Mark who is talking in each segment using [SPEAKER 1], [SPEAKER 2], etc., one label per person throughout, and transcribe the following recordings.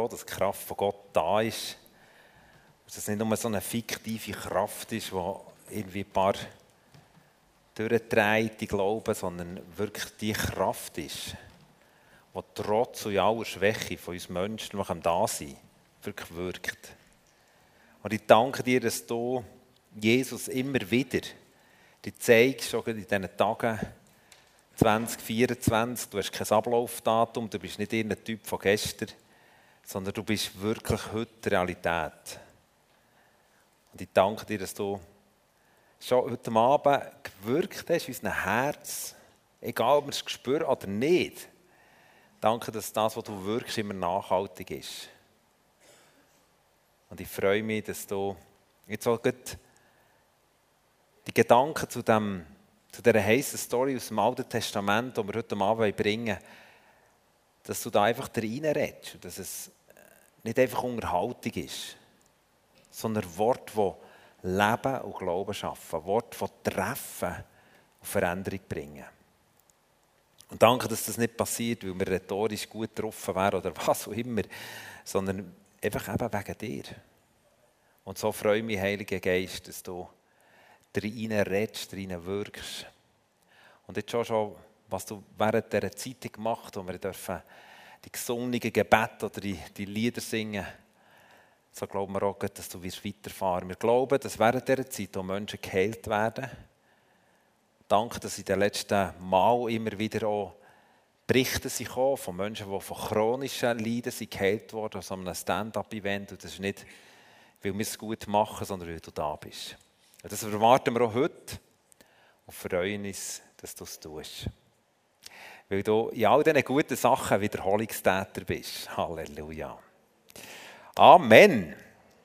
[SPEAKER 1] froh, dass die Kraft von Gott da ist. Dass es nicht nur so eine fiktive Kraft ist, die irgendwie ein paar durchdreht, die glauben, sondern wirklich die Kraft ist, die trotz und aller Schwäche von uns Menschen, die da sind, wirklich wirkt. Und ich danke dir, dass du, Jesus, immer wieder dir zeigst, schon in diesen Tagen 2024, du hast kein Ablaufdatum, du bist nicht irgendein Typ von gestern, sondern du bist wirklich heute Realität. Und ich danke dir, dass du schon heute Abend gewirkt hast in unserem Herz, egal ob wir es spüren oder nicht. Danke, dass das, was du wirkst, immer nachhaltig ist. Und ich freue mich, dass du jetzt auch die Gedanken zu dieser heißen Story aus dem Alten Testament, die wir heute Abend bringen, dass du da einfach reinredest und dass es nicht einfach Unterhaltung ist, sondern Worte, die Leben und Glauben schaffen, Worte, die treffen und Veränderung bringen. Und danke, dass das nicht passiert, weil wir rhetorisch gut getroffen wären oder was auch immer, sondern einfach eben wegen dir. Und so freue ich mich, Heiliger Geist, dass du rein redest, rein wirkst. Und jetzt schon, was du während dieser Zeit gemacht hast, wo wir dürfen die gesungenen Gebete oder die Lieder singen, so glauben wir auch, dass du weiterfahren wirst. Wir glauben, dass während dieser Zeit auch Menschen geheilt werden. Danke, dass in den letzten Mal immer wieder auch Berichte kamen von Menschen, die von chronischen Leiden geheilt wurden, aus einem Stand-up-Event. Und das ist nicht, weil wir es gut machen, sondern weil du da bist. Und das erwarten wir auch heute und freuen uns, dass du es tust. Weil du in all diesen guten Sachen Wiederholungstäter bist. Halleluja. Amen.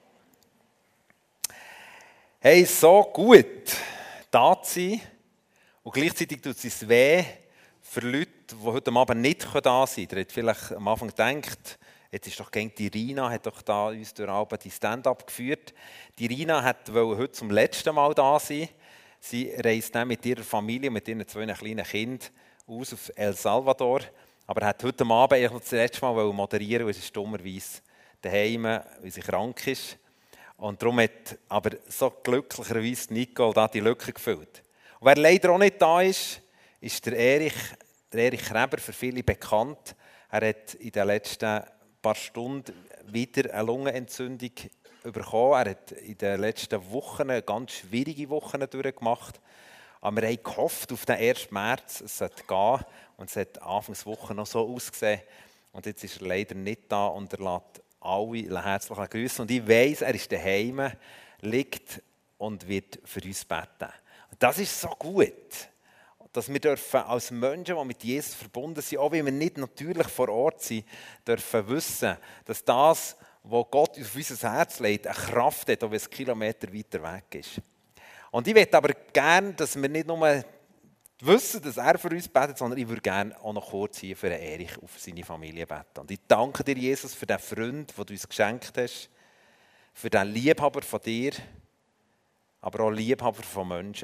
[SPEAKER 1] Hey, so gut da zu sein und gleichzeitig tut es weh für Leute, die heute Abend nicht da sein können. Ihr habt vielleicht am Anfang gedacht, jetzt ist doch die Rina, hat doch da uns durch Abend die Stand-up geführt. Die Rina wollte heute zum letzten Mal da sein. Sie reist dann mit ihrer Familie, mit ihren 2 kleinen Kindern aus auf El Salvador. Aber hat heute Abend eigentlich noch das letzte Mal moderieren, weil es ist dummerweise daheim, weil sie krank ist. Und darum hat aber so glücklicherweise Nicole da die Lücke gefüllt. Und wer leider auch nicht da ist, ist der Erich Kreber, für viele bekannt. Er hat in den letzten paar Stunden wieder eine Lungenentzündung bekommen. Er hat in den letzten Wochen ganz schwierige Wochen durchgemacht. Aber wir haben gehofft auf den 1. März, es sollte gehen. Und es hat Anfangswoche noch so ausgesehen. Und jetzt ist er leider nicht da und er lässt alle herzlich grüßen. Und ich weiss, er ist daheim, liegt und wird für uns beten. Und das ist so gut, dass wir dürfen als Menschen, die mit Jesus verbunden sind, auch wenn wir nicht natürlich vor Ort sind, dürfen wissen, dass das, was Gott auf unser Herz legt, eine Kraft hat, auch wenn es Kilometer weiter weg ist. Und ich möchte aber gerne, dass wir nicht nur wissen, dass er für uns betet, sondern ich würde gerne auch noch kurz hier für Erich auf seine Familie beten. Und ich danke dir, Jesus, für den Freund, den du uns geschenkt hast, für den Liebhaber von dir, aber auch Liebhaber von Menschen.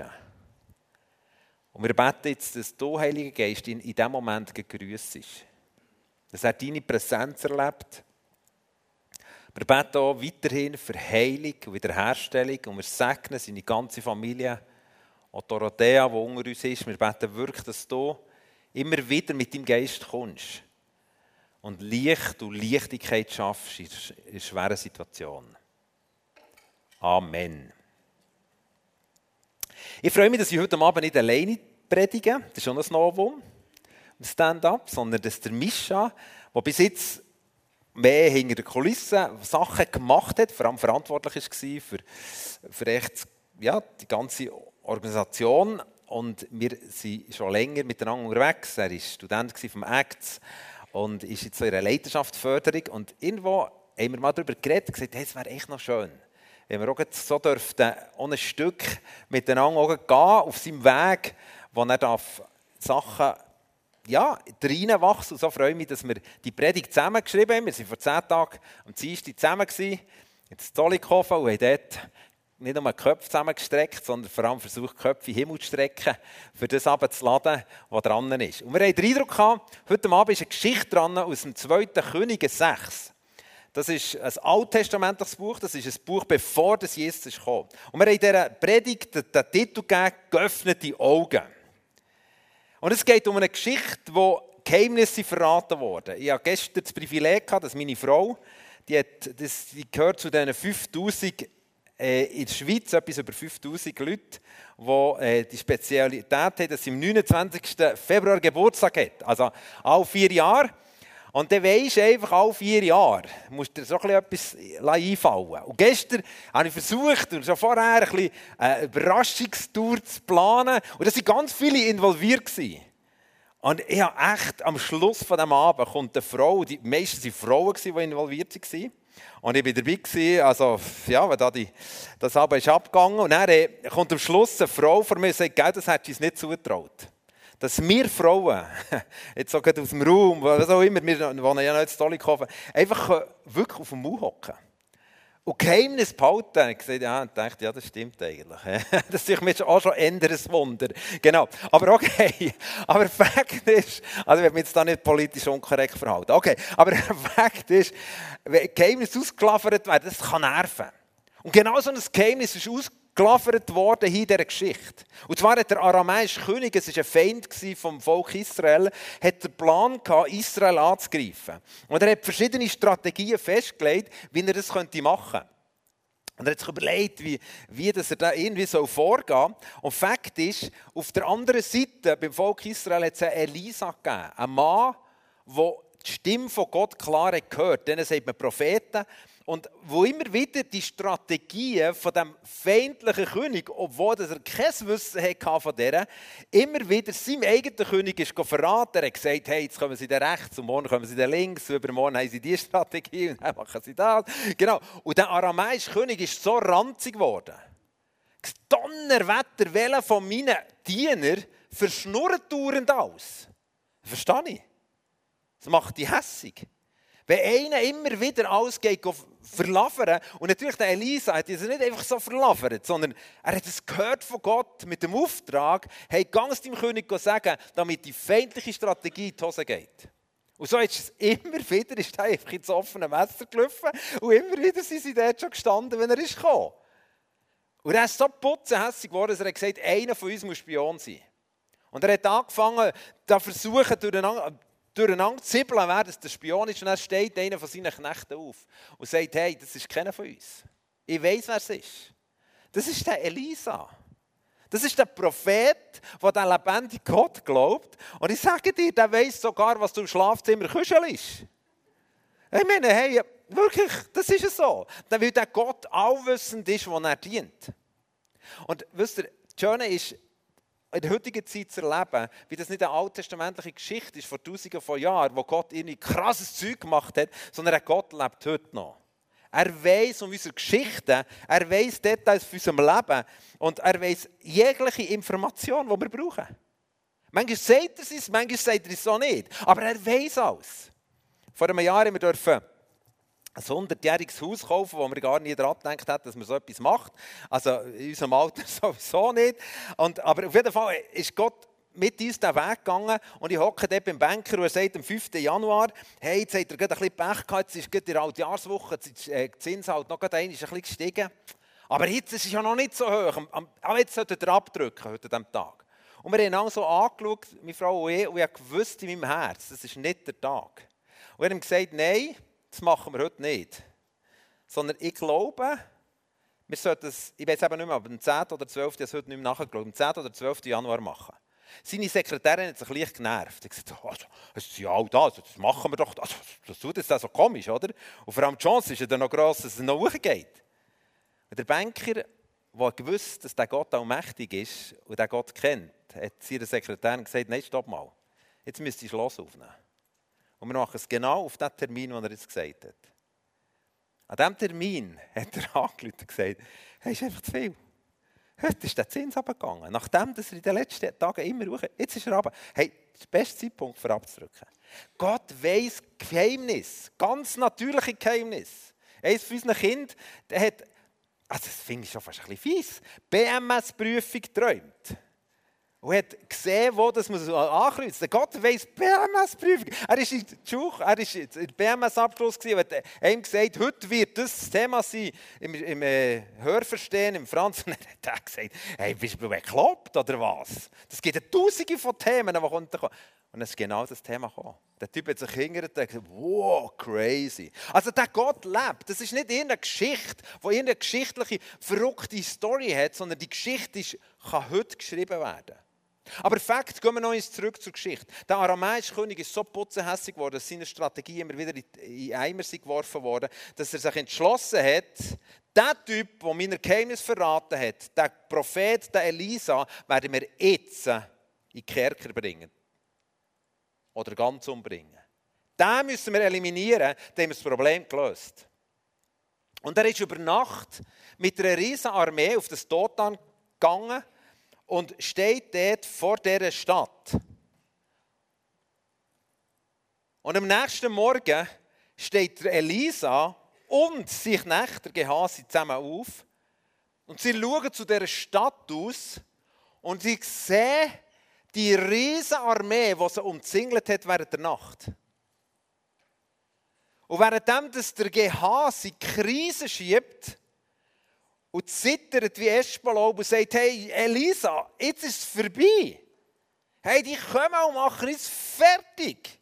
[SPEAKER 1] Und wir beten jetzt, dass du, Heiliger Geist, in diesem Moment gegrüßt ist. Dass er deine Präsenz erlebt. Wir beten auch weiterhin für Heilung und Wiederherstellung und wir segnen seine ganze Familie. Auch Dorothea, die unter uns ist, wir beten wirklich, dass du immer wieder mit deinem Geist kommst und Licht und Leichtigkeit schaffst in einer schweren Situation. Amen. Ich freue mich, dass ich heute Abend nicht alleine predige, das ist schon ein Novum, im Stand-up, sondern dass der Mischa, der bis jetzt mehr hinter den Kulissen Sachen gemacht hat, vor allem verantwortlich war für echt, ja, die ganze Organisation. Und wir sind schon länger miteinander unterwegs. Er war Student vom ACTS und ist jetzt so in einer Leiterschaftsförderung. Und irgendwo haben wir mal darüber geredet und gesagt, hey, es wäre echt noch schön, wenn wir auch so dürften, auch ein Stück miteinander gehen auf seinem Weg, wo er Sachen reinwachsen. Und so freue ich mich, dass wir die Predigt zusammen geschrieben haben. Wir waren vor 10 Tagen am Dienstag zusammen in Zollikofen und haben dort nicht nur die Köpfe zusammengestreckt, sondern vor allem versucht, die Köpfe in den Himmel zu strecken, für das abzuladen, was dran ist. Und wir haben den Eindruck gehabt, heute Abend ist eine Geschichte dran aus dem 2. Könige 6. Das ist ein alttestamentliches Buch, das ist ein Buch, bevor das Jesus kam. Und wir haben in dieser Predigt den Titel gegeben, «Geöffnete Augen». Und es geht um eine Geschichte, wo Geheimnisse verraten wurden. Ich hatte gestern das Privileg gehabt, dass meine Frau, die gehört zu diesen 5000 in der Schweiz, etwas über 5000 Leute, die die Spezialität haben, dass sie am 29. Februar Geburtstag hat. Also alle 4 Jahre. Und dann weisst du einfach, alle 4 Jahre musst du dir so etwas einfallen. Und gestern habe ich versucht, und schon vorher ein bisschen eine Überraschungstour zu planen. Und da waren ganz viele involviert. Und ich habe echt, am Schluss von diesem Abend kommt eine Frau, die meisten waren Frauen, die involviert waren. Und ich war dabei, also, ja, wenn das Abend ist abgegangen. Und dann kommt am Schluss eine Frau vor mir und sagt, das hätte ich uns nicht zugetraut. Dass wir Frauen, jetzt so aus dem Raum, was auch immer, wir wohnen ja noch in Zollikofen, einfach wirklich auf dem Maul hocken. Und Geheimnis behalten. Ich dachte, ja, das stimmt eigentlich. Das ist mir auch schon ein Wunder. Genau. Aber okay. Aber Fakt ist, also ich werde mich jetzt da nicht politisch unkorrekt verhalten. Okay. Aber Fakt ist, wenn Geheimnis ausgelaffert werden, das kann nerven. Und genau so ein Geheimnis ist ausgelaffert worden hier in dieser Geschichte. Und zwar hat der aramäische König, es war ein Feind vom Volk Israel, hat den Plan gehabt, Israel anzugreifen. Und er hat verschiedene Strategien festgelegt, wie er das machen könnte. Und er hat sich überlegt, wie dass er da irgendwie vorgehen soll. Und Fakt ist, auf der anderen Seite, beim Volk Israel, hat es einen Elisa gegeben. Ein Mann, der die Stimme von Gott klar gehört. Denen sagt man Propheten. Und wo immer wieder die Strategien von dem feindlichen König, obwohl er kein Wissen hatte von dieser, immer wieder seinem eigenen König ist verraten. Er hat gesagt, hey, jetzt kommen sie da rechts und morgen kommen sie da links, übermorgen haben sie diese Strategie und dann machen sie das. Genau. Und der aramäische König ist so ranzig geworden. Donnerwetter, welcher von meinen Dienern verschnurrt dauernd aus. Verstehe ich? Das macht die hässig. Wenn einer immer wieder alles geht verlavern, und natürlich der Elisa hat es nicht einfach so verlavert, sondern er hat es gehört von Gott mit dem Auftrag, hey, ganz dem König sagen, damit die feindliche Strategie in die Hose geht. Und so ist es immer wieder, ist er einfach ins offene Messer gelaufen und immer wieder sind sie dort schon gestanden, wenn er ist gekommen. Und er ist so putzenhässig geworden, dass er gesagt hat, einer von uns muss Spion sein. Und er hat angefangen, da versuchen, durcheinander zu zibbeln, wer das der Spion ist. Und dann steht einer von seinen Knechten auf und sagt, hey, das ist keiner von uns. Ich weiss, wer es ist. Das ist der Elisa. Das ist der Prophet, der den lebendigen Gott glaubt. Und ich sage dir, der weiss sogar, was du im Schlafzimmer kuschelst. Ich meine, hey, wirklich, das ist es so. Weil der Gott allwissend ist, wo er dient. Und wisst ihr, das Schöne ist, in der heutigen Zeit zu erleben, wie das nicht eine alttestamentliche Geschichte ist vor Tausenden von Jahren, wo Gott irgendwie krasses Zeug gemacht hat, sondern ein Gott lebt heute noch. Er weiss um unsere Geschichten, er weiss Details von unserem Leben und er weiss jegliche Information, die wir brauchen. Manchmal sagt er es, manchmal sagt er es so nicht, aber er weiss alles. Vor einem Jahr durften wir ein 100-jähriges Haus kaufen, wo wir gar nie daran gedacht haben, dass man so etwas macht. Also in unserem Alter sowieso nicht. Aber auf jeden Fall ist Gott mit uns den Weg gegangen und ich hocke dort beim Banker und er sagt am 5. Januar, hey, jetzt hat er gerade ein bisschen Pech gehabt, jetzt ist gerade die Altjahrswoche, jetzt ist die Zinsen halt noch ein bisschen gestiegen. Aber jetzt ist es ja noch nicht so hoch, aber jetzt sollte er abdrücken heute an diesem Tag. Und wir haben dann so angeschaut, meine Frau und ich habe gewusst in meinem Herz, das ist nicht der Tag. Und wir haben gesagt, nein, das machen wir heute nicht. Sondern ich glaube, wir sollten es, ich weiß eben nicht mehr, aber am 10. oder 12. ich habe es heute nicht mehr nachgeschaut, am 10. oder 12. Januar machen. Seine Sekretärin hat sich leicht genervt. Sie hat gesagt, ja, das machen wir doch. Also, das tut jetzt so komisch, oder? Und vor allem die Chance ist ja dann noch gross, dass es noch hochgeht. Und der Banker, der gewusst, dass der Gott allmächtig ist und der Gott kennt, hat seiner Sekretärin gesagt, nein, stopp mal, jetzt müsst ihr Schloss aufnehmen. Und wir machen es genau auf den Termin, den er jetzt gesagt hat. An diesem Termin hat er angerufen und gesagt, hey, ist einfach zu viel. Heute ist der Zins runtergegangen. Nachdem dass er in den letzten Tagen immer hoch, jetzt ist er runter. Hey, das ist der beste Zeitpunkt für abzudrücken. Gott weiss Geheimnis, ganz natürliche Geheimnis. Eines von unseren Kindern, der hat, also das finde ich schon fast ein bisschen fies, BMS-Prüfung geträumt. Und er hat gesehen, wo das muss ankreuzen. Gott weiss BMS-Prüfung. Er war in der BMS-Abschluss und hat ihm gesagt, heute wird das Thema sein im Hörverstehen, im Franz. Und er hat gesagt, hey, bist du bekloppt oder was? Das gibt ja tausende von Themen, die kommen. Und es ist genau das Thema gekommen. Der Typ hat sich hingehört und gesagt, wow, crazy. Also der Gott lebt. Das ist nicht irgendeine Geschichte, die irgendeine geschichtliche, verrückte Story hat, sondern die Geschichte kann heute geschrieben werden. Aber Fakt, gehen wir noch zurück zur Geschichte. Der aramäische König ist so putzenhässig geworden, dass seine Strategie immer wieder in Eimer geworfen wurde, dass er sich entschlossen hat, der Typ, der mein Geheimnis verraten hat, der Prophet, der Elisa, werden wir jetzt in den Kerker bringen. Oder ganz umbringen. Den müssen wir eliminieren, dann haben wir das Problem gelöst. Und er ist über Nacht mit einer riesen Armee auf das Dothan gegangen und steht dort vor dieser Stadt. Und am nächsten Morgen steht Elisa und sein Knecht, der Gehasi, zusammen auf. Und sie schauen zu dieser Stadt aus und sie sehen die riesige Armee, die sie umzingelt hat während der Nacht. Und währenddem, dass der Gehasi die Krise schiebt und zittert wie Espenlaub und sagt, hey Elisa, jetzt ist es vorbei. Hey, die kommen und machen es fertig.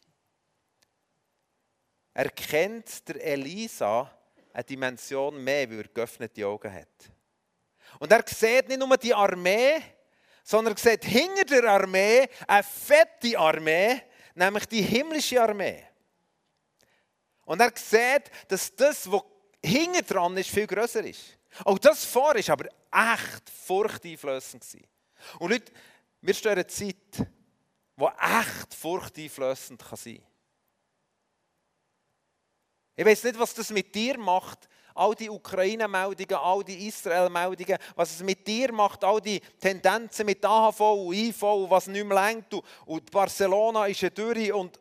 [SPEAKER 1] Erkennt der Elisa eine Dimension mehr, weil er geöffnete Augen hat. Und er sieht nicht nur die Armee, sondern er sieht hinter der Armee eine fette Armee, nämlich die himmlische Armee. Und er sieht, dass das, was hinten dran ist, viel grösser ist. Auch das vor war aber echt furchteinflößend. Und Leute, wir stehen in einer Zeit, die echt furchteinflößend sein kann. Ich weiss nicht, was das mit dir macht, all die Ukraine-Meldungen, all die Israel-Meldungen, was es mit dir macht, all die Tendenzen mit AHV und IV, was nicht mehr lenkt. Und Barcelona ist eine Dürre und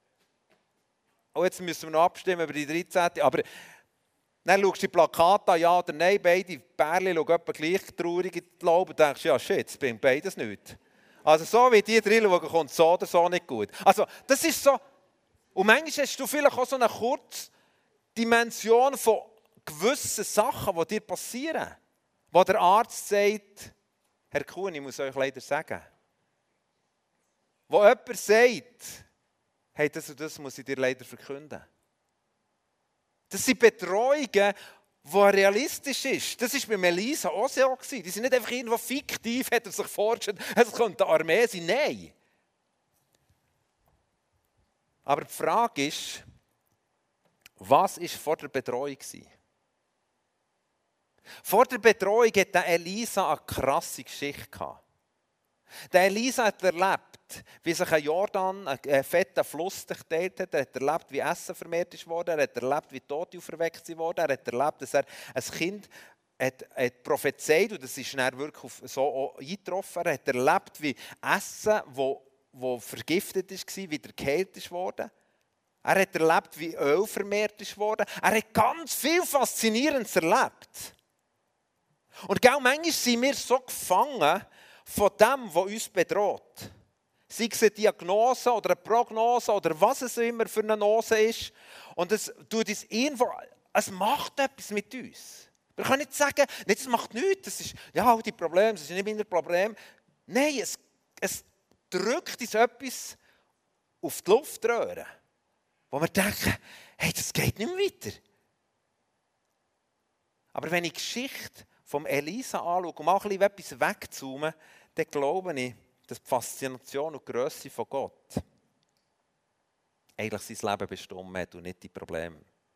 [SPEAKER 1] jetzt müssen wir noch abstimmen über die 13. Aber dann schaust du die Plakate an, ja oder nein, beide Pärchen schauen etwa gleich traurig in die Laube und denkst, ja shit, es bringt beides nichts. Also so wie die drin schauen, kommt so oder so nicht gut. Also das ist so. Und manchmal hast du vielleicht auch so eine Kurzdimension von gewissen Sachen, die dir passieren. Wo der Arzt sagt, Herr Kuhn, ich muss euch leider sagen. Wo jemand sagt, hey, das und das muss ich dir leider verkünden. Das sind Betreuungen, die realistisch sind. Das war bei Elisa auch so. Die sind nicht einfach irgendwo fiktiv, hat er sich vorgestellt, es könnte eine Armee sein. Nein. Aber die Frage ist, was war vor der Betreuung? Vor der Betreuung hatte Elisa eine krasse Geschichte gehabt. Der Elisa hat erlebt, wie sich ein Jordan, ein fetter Fluss geteilt hat. Er hat erlebt, wie Essen vermehrt wurde. Er hat erlebt, wie Tote auferweckt wurden. Er hat erlebt, dass er ein Kind hat prophezeit und das ist dann wirklich so eingetroffen. Er hat erlebt, wie Essen, das vergiftet war, wieder geheilt wurde. Er hat erlebt, wie Öl vermehrt wurde. Er hat ganz viel Faszinierendes erlebt. Und manchmal sind wir so gefangen von dem, was uns bedroht. Sei es eine Diagnose oder eine Prognose oder was es immer für eine Nose ist. Und es macht etwas mit uns. Wir können nicht sagen, das macht nichts, das ist ja all die Probleme, das ist nicht mein Problem. Nein, es drückt uns etwas auf die Luftröhre, wo wir denken, hey, das geht nicht mehr weiter. Aber wenn ich die Geschichte vom Elisa anschaue und mal ein bisschen etwas wegzoomen, dann glaube ich, dass die Faszination und die Grösse von Gott eigentlich sein Leben bestimmt hat und nicht die Probleme.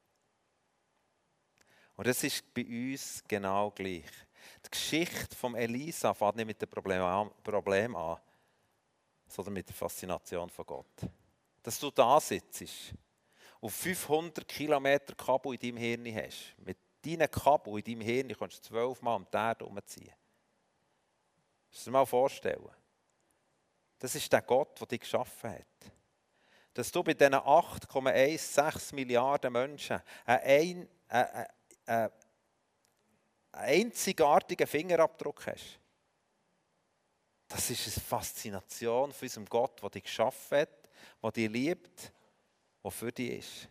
[SPEAKER 1] Und das ist bei uns genau gleich. Die Geschichte vom Elisa fängt nicht mit dem Problem an, sondern mit der Faszination von Gott. Dass du da sitzt, auf 500 Kilometer Kabel in deinem Hirn hast, mit deinen Kabel in deinem Hirn kannst du 12 Mal um die Erde herumziehen. Kannst du dir mal vorstellen? Das ist der Gott, der dich geschaffen hat. Dass du bei diesen 8,16 Milliarden Menschen einen einzigartigen Fingerabdruck hast. Das ist eine Faszination von unserem Gott, der dich geschaffen hat, der dich liebt, der für dich ist.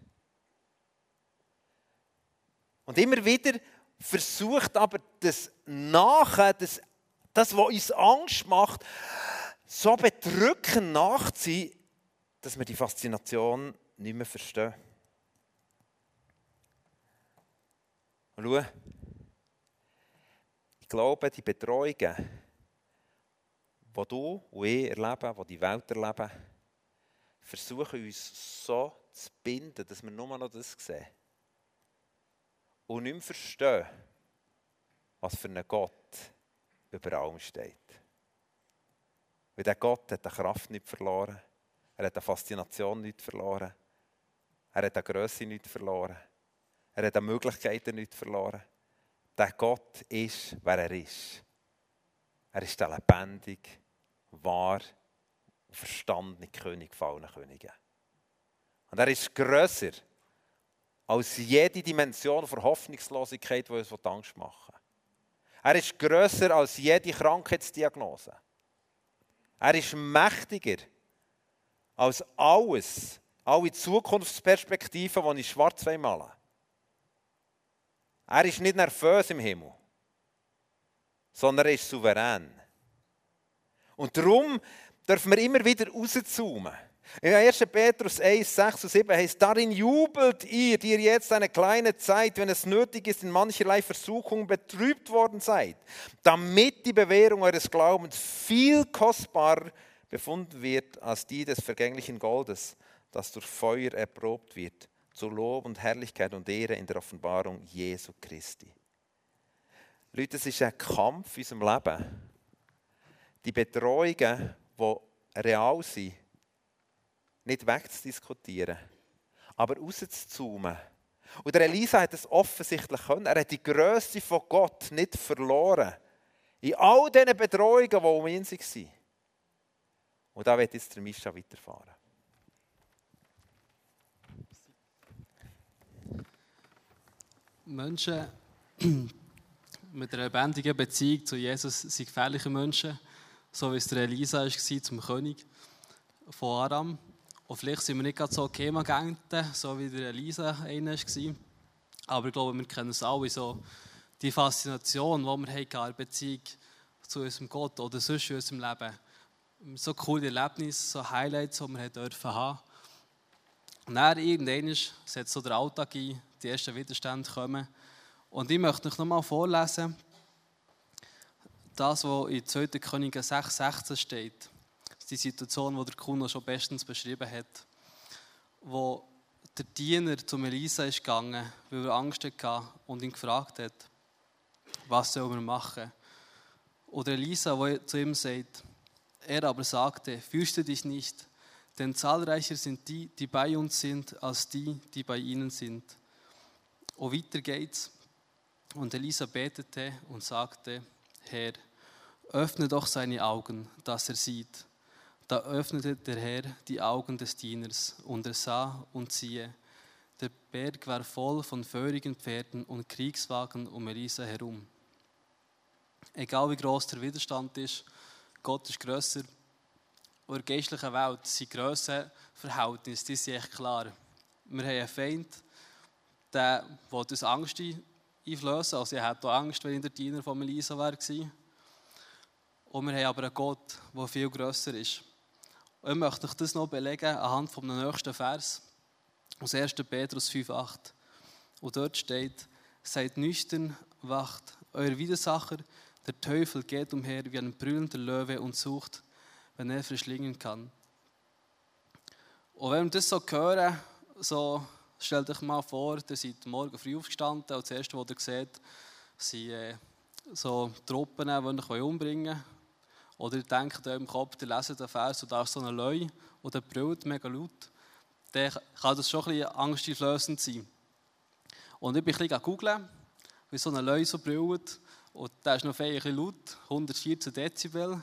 [SPEAKER 1] Und immer wieder versucht aber das Nachher, das, was uns Angst macht, so bedrückend nachzuziehen, dass wir die Faszination nicht mehr verstehen. Und schau, ich glaube, die Bedrohungen, die du und ich erleben, die die Welt erleben, versuchen uns so zu binden, dass wir nur noch das sehen. Und nicht mehr verstehen, was für ein Gott über allem steht. Weil der Gott hat die Kraft nicht verloren, er hat die Faszination nicht verloren, er hat die Grösse nicht verloren, er hat die Möglichkeiten nicht verloren. Der Gott ist, wer er ist. Er ist der lebendige, wahr und verstandene König von allen Königen. Und er ist grösser als jede Dimension von Hoffnungslosigkeit, die uns Angst machen will. Er ist grösser als jede Krankheitsdiagnose. Er ist mächtiger als alles, alle Zukunftsperspektiven, die ich schwarz malen. Er ist nicht nervös im Himmel, sondern er ist souverän. Und darum dürfen wir immer wieder rauszoomen. In 1. Petrus 1, 6 und 7 heißt, darin jubelt ihr, die ihr jetzt eine kleine Zeit, wenn es nötig ist, in mancherlei Versuchung betrübt worden seid, damit die Bewährung eures Glaubens viel kostbarer befunden wird als die des vergänglichen Goldes, das durch Feuer erprobt wird, zu Lob und Herrlichkeit und Ehre in der Offenbarung Jesu Christi. Leute, es ist ein Kampf in unserem Leben. Die Bedrohungen, die real sind, nicht wegzudiskutieren, aber rauszuzoomen. Und der Elisa hat es offensichtlich können. Er hat die Grösse von Gott nicht verloren. In all diesen Bedrohungen, die um ihn waren. Und da wird jetzt der Mischa weiterfahren.
[SPEAKER 2] Menschen mit einer lebendigen Beziehung zu Jesus sind gefährliche Menschen, so wie es der Elisa war zum König von Aram. Und vielleicht sind wir nicht gerade so Chemagenten, so wie der Elisa einer war. Aber ich glaube, wir kennen es alle so. Die Faszination, die wir haben in der Beziehung zu unserem Gott oder sonst in unserem Leben. So coole Erlebnisse, so Highlights, die wir haben dürfen. Und dann irgendwann setzt so der Alltag ein, die ersten Widerstände kommen. Und ich möchte euch nochmal vorlesen, das, was in 2. Könige 6,16 steht. Das ist die Situation, die der Kuno schon bestens beschrieben hat. Wo der Diener zum Elisa ist gegangen, weil er Angst hatte und ihn gefragt hat, was soll er machen? Und Elisa, der zu ihm sagt, er aber sagte, fürchte dich nicht, denn zahlreicher sind die, die bei uns sind, als die, die bei ihnen sind. Und weiter geht's. Und Elisa betete und sagte, Herr, öffne doch seine Augen, dass er sieht. Da öffnete der Herr die Augen des Dieners, und er sah und siehe, der Berg war voll von feurigen Pferden und Kriegswagen um Elisa herum. Egal wie gross der Widerstand ist, Gott ist grösser. Und in der geistlichen Welt sind Grössenverhältnisse, die sind echt klar. Wir haben einen Feind, der uns Angst einflößen. Also ich hätte auch Angst, wenn ich der Diener von Elisa war. Und wir haben aber einen Gott, der viel grösser ist. Und ich möchte euch das noch belegen anhand vom nächsten Vers aus 1. Petrus 5,8. Und dort steht, seid nüchtern, wacht, euer Widersacher, der Teufel, geht umher wie ein brüllender Löwe und sucht, wenn er verschlingen kann. Und wenn wir das so hören, so stellt euch mal vor, ihr seid morgen früh aufgestanden und das Erste, was ihr seht, sind so Truppen, die euch umbringen wollen. Oder ihr denkt im Kopf, ihr leset den Vers und da ist so ein Löwe und der brüllt mega laut. Dann kann das schon ein bisschen angsteinflößend sein. Und ich bin ein bisschen googeln, wie so ein Löwe so brüllt. Und der ist noch ein bisschen laut, 114 Dezibel.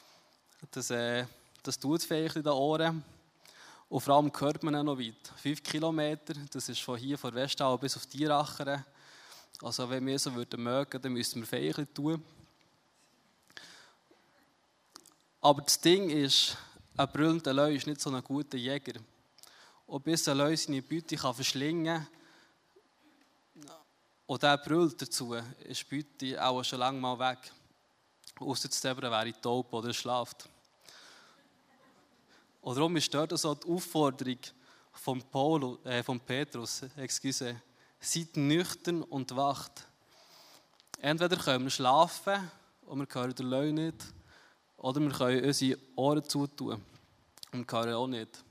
[SPEAKER 2] Das tut es da Ohren. Und vor allem hört man ihn noch weit. 5 Kilometer, das ist von hier, von Westau bis auf Tierachern. Also wenn wir so mögen, dann müssten wir Feichen tun. Aber das Ding ist, ein brüllender Löwe ist nicht so ein guter Jäger. Und bis ein Löwe seine Beute verschlingen kann, und der brüllt dazu, ist die Beute auch schon lange mal weg. Ausser das Zebra wäre taub oder schlaft. Und darum ist dort so die Aufforderung von Petrus, seid nüchtern und wacht. Entweder können wir schlafen und wir hören den Löwe nicht, oder wir können unsere Ohren zutun und hören auch nicht.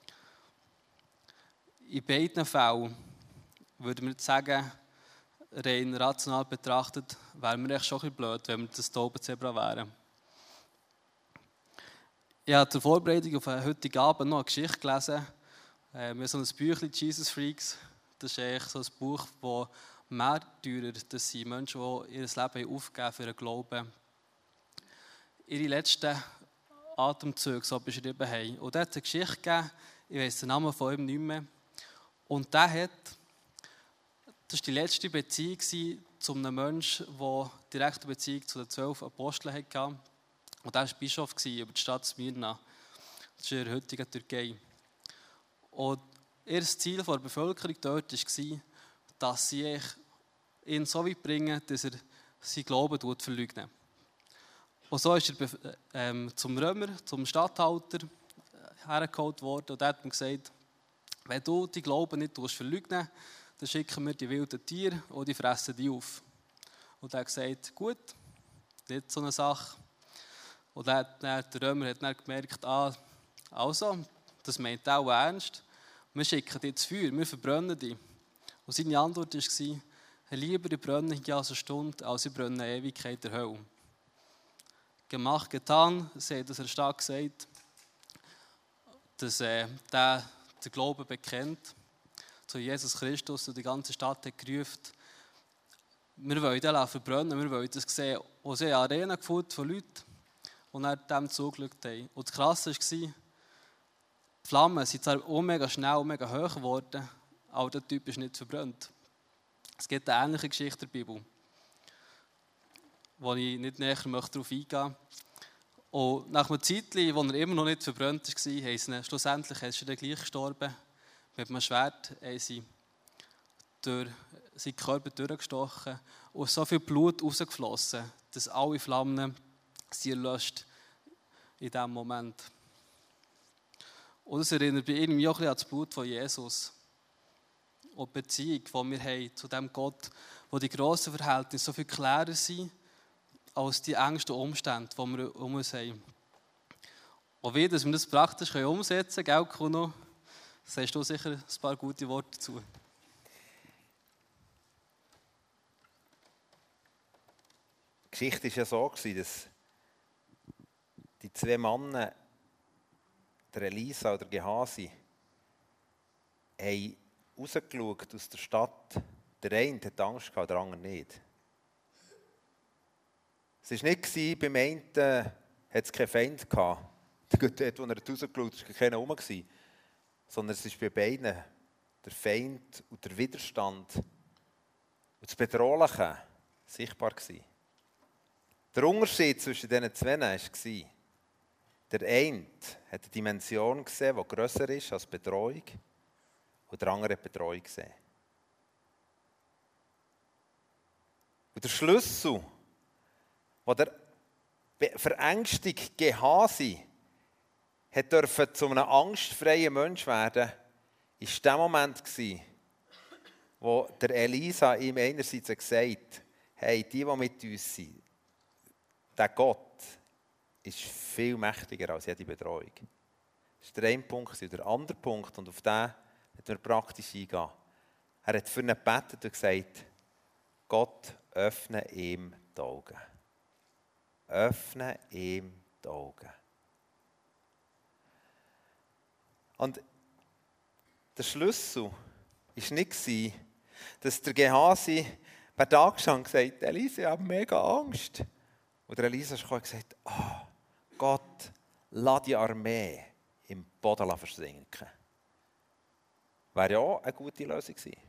[SPEAKER 2] In beiden Fällen würde wir sagen, rein rational betrachtet, wären wir echt schon ein bisschen blöd, wenn wir das Taubenzebra wären. Ich habe zur Vorbereitung auf den heutigen Abend noch eine Geschichte gelesen. Wir haben so ein Büchlein, Jesus Freaks. Das ist eigentlich so ein Buch, wo Märtyrer, das sind Menschen, die ihr Leben aufgeben für den Glauben, ihre letzten Atemzüge so beschrieben haben. Und da hat es eine Geschichte gegeben, ich weiss den Namen von ihm nicht mehr. Und das war die letzte Beziehung zu einem Menschen, der direkte Beziehung zu den 12 Aposteln hatte. Und er war Bischof über die Stadt Smyrna. Das ist in der heutigen Türkei. Und ihr Ziel der Bevölkerung dort war, dass sie ihn so weit bringen, dass er seinen Glauben verleugnet. Und so ist er zum Römer, zum Statthalter hergeholt worden. Und er hat ihm gesagt, wenn du die Glauben nicht verleugnen, dann schicken wir die wilden Tiere und die fressen die auf. Und er hat gesagt, gut, nicht so eine Sache. Und der Römer hat dann gemerkt, also, das meint auch ernst. Wir schicken dich ins Feuer, wir verbrennen dich. Und seine Antwort war, lieber ich brenne hier eine Stunde, als ich brenne eine Ewigkeit der Hölle. Gemacht, getan, sie hat das stark gesagt, dass der den Glauben bekennt zu Jesus Christus und die ganze Stadt hat gerufen, wir wollen den verbrennen, wir wollen das sehen. Und sie haben eine Arena gefunden von Leuten und dann dem zugeschaut haben. Und das Krasse war, die Flammen sind zwar auch mega schnell und mega hoch geworden, aber der Typ ist nicht verbrannt. Es gibt eine ähnliche Geschichte in der Bibel, wo ich nicht näher darauf eingehen möchte. Und nach einem Zeitchen, wo er immer noch nicht verbrannt war, ist er schlussendlich ist er gleich gestorben. Mit einem Schwert haben sie durch seinen Körper durchgestochen und so viel Blut rausgeflossen, dass alle Flammen sie erlöscht in diesem Moment. Und das erinnert bei ihm auch ein bisschen an das Blut von Jesus. Und die Beziehung, die wir haben zu dem Gott, wo die grossen Verhältnisse so viel klarer sind, als die engsten Umstände, die wir um uns haben. Und wie dass wir das praktisch umsetzen können, gell, Kuno? Sagst du sicher ein paar gute Worte dazu?
[SPEAKER 1] Die Geschichte war ja so, dass die zwei Männer, der Elisa und der Gehasi, haben rausgeschaut aus der Stadt. Der eine hatte Angst, der andere nicht. Es war nicht, beim einen hatte es keinen Feind gehabt. Dort, wo er rausgeschaut hat, war keiner herum. Sondern es ist bei beiden der Feind und der Widerstand und das Bedrohliche sichtbar gewesen. Der Unterschied zwischen diesen zwei war, der eine hat eine Dimension gesehen, die grösser ist als Bedrohung, und der andere hat Bedrohung gesehen. Und der Schlüssel, wo der verängstigte Gehasi durfte zu einem angstfreien Mensch werden, war der Moment, wo der Elisa ihm einerseits gesagt hat, hey, die mit uns sind, der Gott ist viel mächtiger als jede Bedrohung. Das war der eine Punkt. Und der andere Punkt, und auf den müssen wir praktisch eingehen. Er hat für ihn gebetet und gesagt, Gott, öffne ihm die Augen. Öffne ihm die Augen. Und der Schlüssel war nicht, dass der Gehasi per Tag gesagt hat, Elisa, ich habe mega Angst. Und der Elisa kam und gesagt, Gott, lass die Armee im Boden versinken. Wäre ja auch eine gute Lösung gewesen.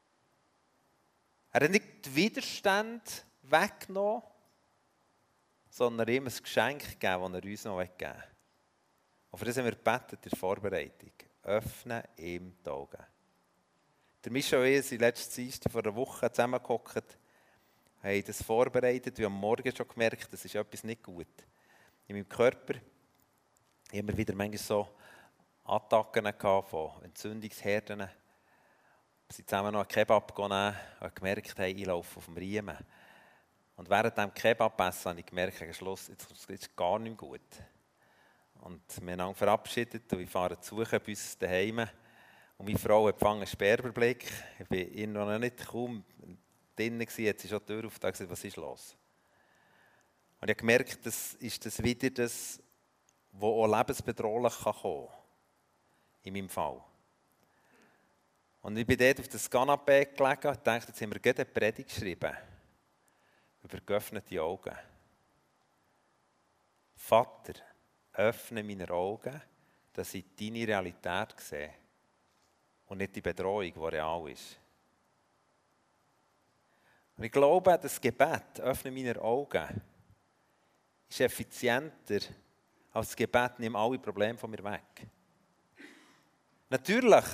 [SPEAKER 1] Er hat nicht den Widerstand weggenommen, sondern ihm ein Geschenk geben, das er uns noch geben will. Und für das haben wir gebetet in der Vorbereitung. Öffne ihm die Augen. Der Micha und ich sind letzte Dienstag vor einer Woche zusammengehockt, haben das vorbereitet. Wir haben am Morgen schon gemerkt, das ist etwas nicht gut. In meinem Körper immer wieder manchmal so Attacken von Entzündungsherden. Wir sind zusammen noch einen Kebab genommen und gemerkt, hey, ich laufe auf dem Riemen. Und während dem Kebab-Essen habe ich gemerkt, am Schluss, jetzt ist es gar nicht gut. Und wir haben uns verabschiedet und wir fahren zu bei uns daheim. Und meine Frau hat einen Sperberblick. Ich war noch nicht kaum drinnen, jetzt ist schon die Tür auf, da gesagt, was ist los? Und ich habe gemerkt, das ist das wieder das, was auch lebensbedrohlich kommen kann. In meinem Fall. Und ich bin dort auf das Kanapee gelegen und dachte, jetzt haben wir gerade eine Predigt geschrieben. Über geöffnete Augen. Vater, öffne meine Augen, dass ich deine Realität sehe. Und nicht die Bedrohung, die real ist. Und ich glaube, das Gebet, öffne meine Augen, ist effizienter als das Gebet, nimm alle Probleme von mir weg. Natürlich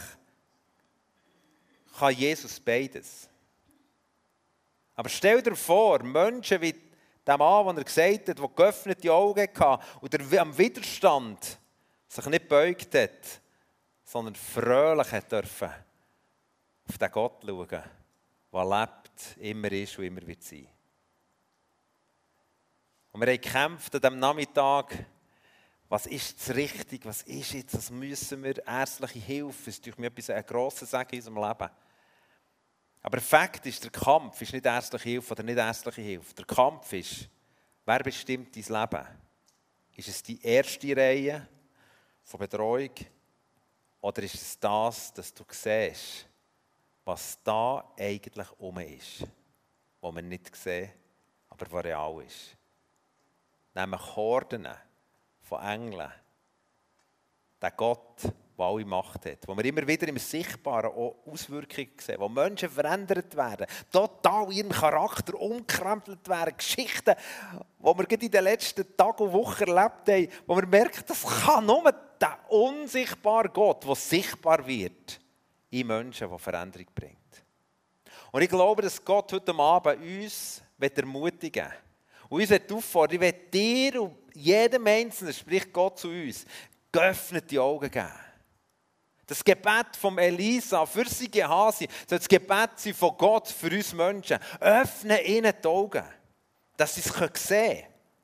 [SPEAKER 1] kann Jesus beides. Aber stell dir vor, Menschen wie der Mann, der gesagt hat, der geöffnete Augen hatte und der am Widerstand sich nicht gebeugt hat, sondern fröhlich hat dürfen auf den Gott schauen, der lebt, immer ist und immer wird sein. Und wir haben gekämpft an diesem Nachmittag, was ist das Richtige, was ist jetzt, was müssen wir, ärztliche Hilfe, das ist durch mich ein grosses Segen in unserem Leben. Aber der Fakt ist, der Kampf ist nicht ärztliche Hilfe oder nicht ärztliche Hilfe. Der Kampf ist, wer bestimmt dein Leben? Ist es die erste Reihe von Betreuung oder ist es das, dass du siehst, was da eigentlich ist, was man nicht sieht, aber was real ist? Nämlich Horden von Engeln. Der Gott, der alle Macht hat. Wo wir immer wieder im Sichtbaren auch Auswirkungen sehen. Wo Menschen verändert werden. Total ihren Charakter umgekrempelt werden. Geschichten, die wir gerade in den letzten Tagen und Wochen erlebt haben. Wo wir merken, das kann nur der unsichtbare Gott, der sichtbar wird in Menschen, der Veränderung bringt. Und ich glaube, dass Gott heute Abend uns ermutigen will. Und uns auffordern, ich will dir und jedem Einzelnen, spricht Gott zu uns, geöffnete Augen geben. Das Gebet von Elisa für sie Gehasi soll das Gebet sein von Gott für uns Menschen. Öffne ihnen die Augen, dass sie es sehen können.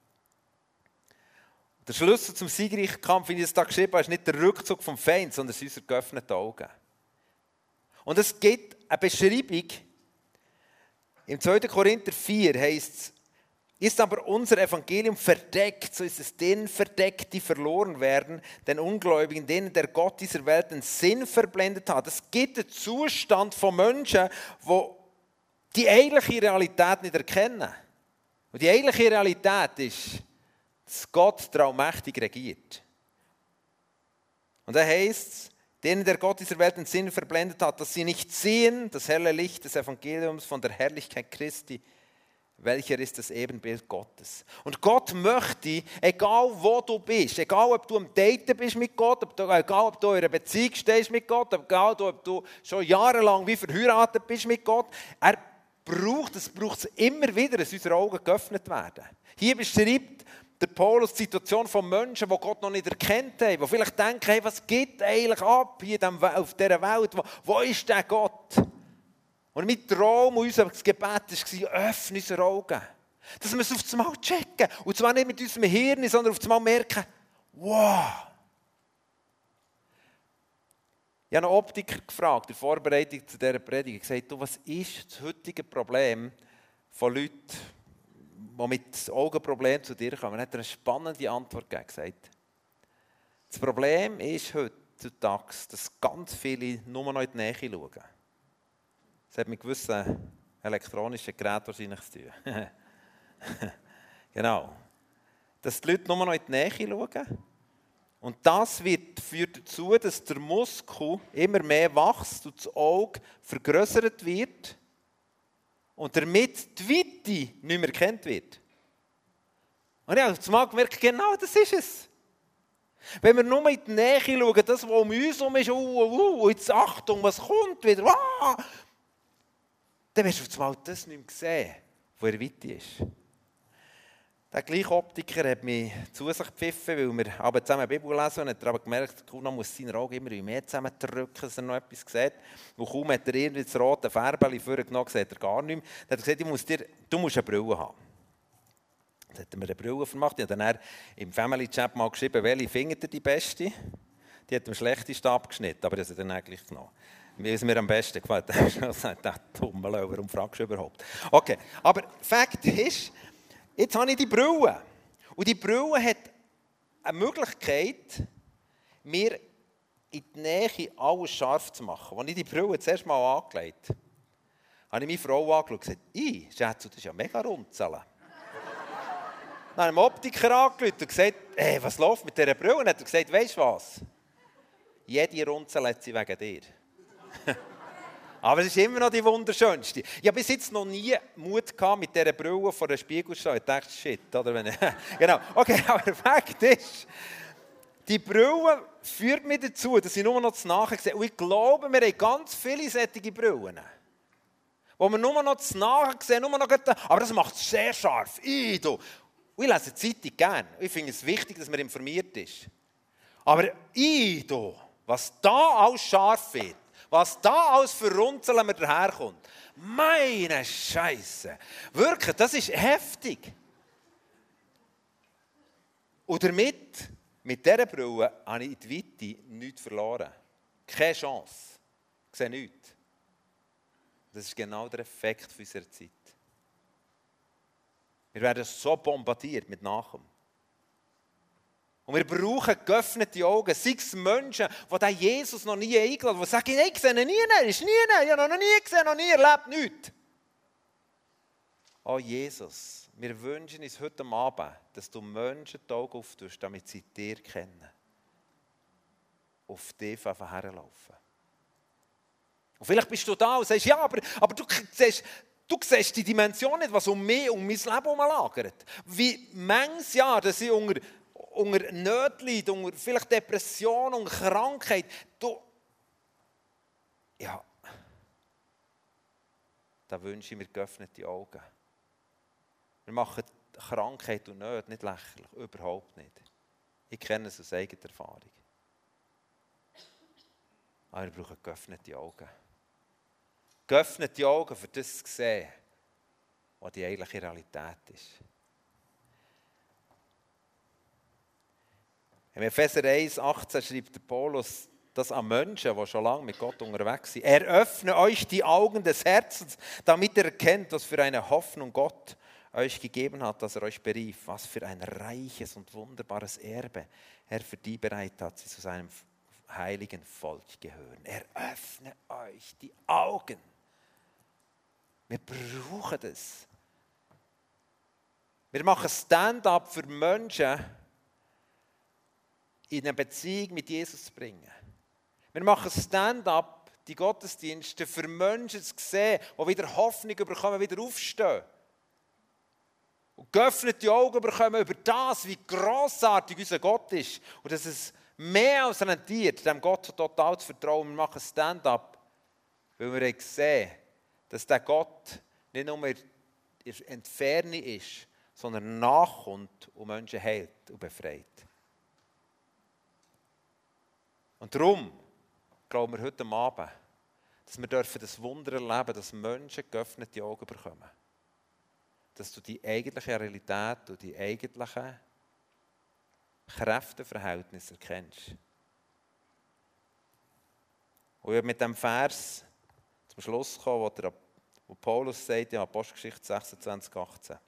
[SPEAKER 1] Der Schlüssel zum siegreichen Kampf, wie ich es da geschrieben habe, ist nicht der Rückzug vom Feind, sondern es sind unsere geöffneten Augen. Und es gibt eine Beschreibung, im 2. Korinther 4 heisst es, ist aber unser Evangelium verdeckt, so ist es denen verdeckt, die verloren werden, den Ungläubigen, denen der Gott dieser Welt den Sinn verblendet hat. Es gibt einen Zustand von Menschen, die die eigentliche Realität nicht erkennen. Und die eigentliche Realität ist, dass Gott allmächtig regiert. Und da heißt es, denen der Gott dieser Welt den Sinn verblendet hat, dass sie nicht sehen, das helle Licht des Evangeliums von der Herrlichkeit Christi, welcher ist das Ebenbild Gottes. Und Gott möchte, egal wo du bist, egal ob du am Daten bist mit Gott, egal ob du in einer Beziehung stehst mit Gott, egal ob du schon jahrelang wie verheiratet bist mit Gott, es braucht immer wieder, dass unsere Augen geöffnet werden. Hier beschreibt der Paulus die Situation von Menschen, die Gott noch nicht erkannt haben, die vielleicht denken, hey, was geht eigentlich ab hier auf dieser Welt, wo ist der Gott? Und mein Traum und unser Gebet war, öffne unsere Augen. Dass wir es auf einmal checken. Und zwar nicht mit unserem Hirn, sondern auf einmal merken, wow. Ich habe einen Optiker gefragt, in der Vorbereitung zu dieser Predigt. Ich habe gesagt, was ist das heutige Problem von Leuten, die mit Augenproblemen zu dir kommen? Er hat eine spannende Antwort gegeben. Gesagt, das Problem ist heutzutage, dass ganz viele nur noch in die Nähe schauen. Das hat mit gewissen elektronischen Geräten wahrscheinlich zu tun. Genau. Dass die Leute nur noch in die Nähe schauen. Und das führt dazu, dass der Muskel immer mehr wächst und das Auge vergrößert wird und damit die Weite nicht mehr erkannt wird. Und ich habe zumal gemerkt, genau das ist es. Wenn wir nur in die Nähe schauen, das, was um uns herum ist, und jetzt Achtung, was kommt wieder, dann wirst du auf einmal das nicht mehr sehen, was in der Weite ist. Der gleiche Optiker hat mich zu sich gepfiffen, weil wir aber zusammen Bibel lesen und hat aber gemerkt, Kuna muss seine Augen immer mehr zusammendrücken, dass er noch etwas sieht. Und kaum hat er irgendwie das rote Färbchen vorgenommen, sieht er gar nicht mehr. Dann hat er gesagt, du musst eine Brille haben. Dann hat er mir eine Brille gemacht. Ich habe dann im Family Chat mal geschrieben, welche findet ihr die beste? Die hat am schlechtesten abgeschnitten, aber das hat er dann eigentlich genommen. Wie es mir am besten gefällt. Da habe ich gesagt, dumme Leute, warum fragst du überhaupt? Okay, aber Fakt ist, jetzt habe ich die Brille. Und die Brille hat eine Möglichkeit, mir in die Nähe alles scharf zu machen. Als ich die Brille zuerst mal angelegt habe, habe ich meine Frau angeschaut und gesagt, Schätze, das ist ja mega rundzellen. Dann habe ich einen Optiker angerufen und gesagt, hey, was läuft mit dieser Brille? Und er hat gesagt, weisst du was? Jede Runzel hat sie wegen dir. Aber es ist immer noch die wunderschönste. Ich habe bis jetzt noch nie Mut gehabt mit dieser Brille vor der Spiegelschau. Ich dachte, shit, oder? Genau. Okay, aber der Fakt ist, die Brille führt mich dazu, dass ich nur noch das Nachher sehe. Und ich glaube, wir haben ganz viele solche Brillen, wo wir nur noch das Nachher sehen, aber das macht es sehr scharf. Und ich lese die Zeitung gerne. Ich finde es wichtig, dass man informiert ist. Aber was da alles scharf wird, was da alles für Runzeln mir daherkommt, meine Scheisse. Wirklich, das ist heftig. Und damit, mit dieser Brille, habe ich in die Weite nichts verloren. Keine Chance. Ich sehe nichts. Das ist genau der Effekt unserer Zeit. Wir werden so bombardiert mit Nachem. Und wir brauchen geöffnete Augen. Sei es Menschen, die den Jesus noch nie eingeladen haben, die sagen, ich sehe ihn nie, er ist nie, ich habe ihn noch nie gesehen, noch nie erlebt, nichts. Oh Jesus, wir wünschen uns heute Abend, dass du Menschen die Augen auftust, damit sie dir kennen. Auf dich herlaufen. Und vielleicht bist du da und sagst, ja, aber du siehst die Dimension nicht, was um mich, um mein Leben herumlagert. Wie manches Jahr, dass ich unter Nöten leide, unter vielleicht Depression, unter Krankheit. Da wünsche ich mir geöffnete Augen. Wir machen Krankheit und Nöte nicht lächerlich, überhaupt nicht. Ich kenne es aus eigener Erfahrung. Aber wir brauchen geöffnete Augen. Geöffnete Augen, für das zu sehen, was die eigentliche Realität ist. Im Epheser 1,18 schreibt der Paulus das an Menschen, die schon lange mit Gott unterwegs sind. Er öffne euch die Augen des Herzens, damit ihr erkennt, was für eine Hoffnung Gott euch gegeben hat, dass er euch berief. Was für ein reiches und wunderbares Erbe er für die bereit hat, sie zu seinem heiligen Volk gehören. Er öffne euch die Augen. Wir brauchen das. Wir machen Stand-up für Menschen, in eine Beziehung mit Jesus zu bringen. Wir machen Stand-up, die Gottesdienste, für Menschen zu sehen, die wieder Hoffnung bekommen, wieder aufstehen. Und geöffnete Augen bekommen über das, wie grossartig unser Gott ist. Und dass es mehr als rentiert, dem Gott total zu vertrauen. Wir machen Stand-up, weil wir sehen, dass der Gott nicht nur in der Entfernung ist, sondern nachkommt und Menschen heilt und befreit. Und darum glauben wir heute Abend, dass wir das Wunder erleben, dass Menschen geöffnete Augen bekommen. Dass du die eigentliche Realität und die eigentlichen Kräfteverhältnisse erkennst. Und ich mit dem Vers zum Schluss kommen, wo Paulus sagt in Apostelgeschichte 26,18.